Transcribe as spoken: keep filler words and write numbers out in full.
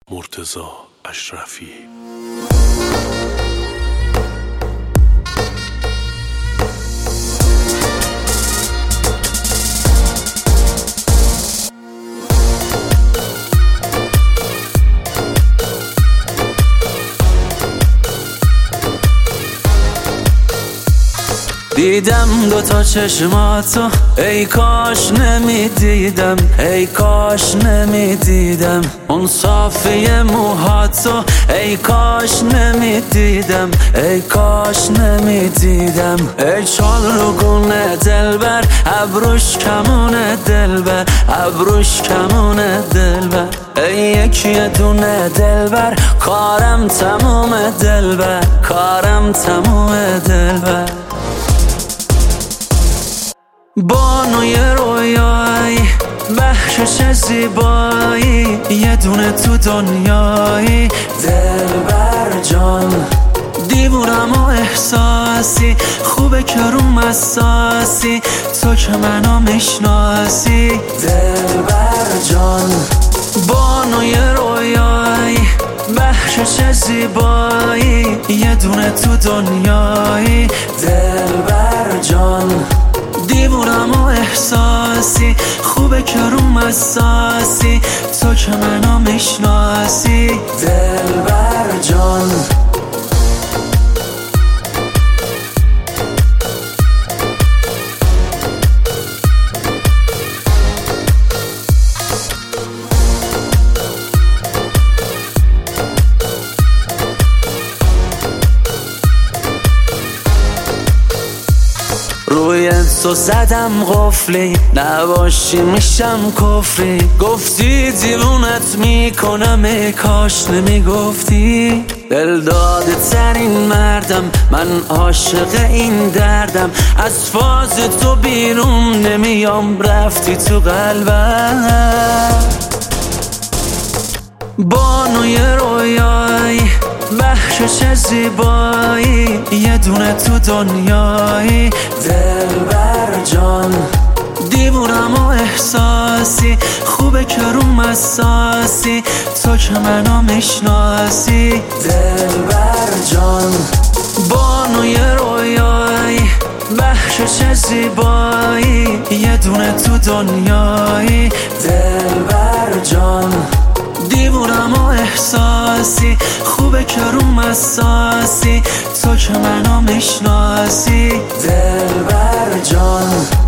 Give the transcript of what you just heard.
مرتضی اشرفی. دیدم دوتا چشماتو، ای کاش نمیدیدم، ای کاش نمیدیدم اون صافی موهاتو، ای کاش نمیدیدم، ای کاش نمیدیدم ای چالگونه دلبر، ابروش کمونه دلبر، ابروش کمونه دلبر ای یکی دونه دلبر، کارم تموم دلبر، کارم تموم دلبر. بانوی رویایی، بخشش زیبایی، یه دونه تو دنیایی دلبر جان. دیوونم و احساسی، خوبه که روم اساسی، تو که منو میشناسی دلبر جان. بانوی رویایی، بخشش زیبایی، یه دونه تو دنیایی دلبر جان. دیوونم و احساسی، خوبه که روم اساسی، تو که منو میشناسی دلبر جان. روی تو زدم قفلی، نباشی میشم کفری. گفتی دیوونت میکنم، ای کاش نمیگفتی. دلداده ترین مردم، من عاشق این دردم، از فاز تو بیرون نمیام، رفتی تو قلبم. بانوی رویایی، بخشش زیبایی، یه دونه تو دنیایی دلبر جان. دیوونم و احساسی، خوبه که روم اساسی، تو که منو میشناسی دلبر جان. بانوی رویایی، بخشش زیبایی، یه دونه تو دنیایی دلبر جان. دیوونم و احساسی، خوبه که روم اساسی، تو که منو میشناسی دلبر جان.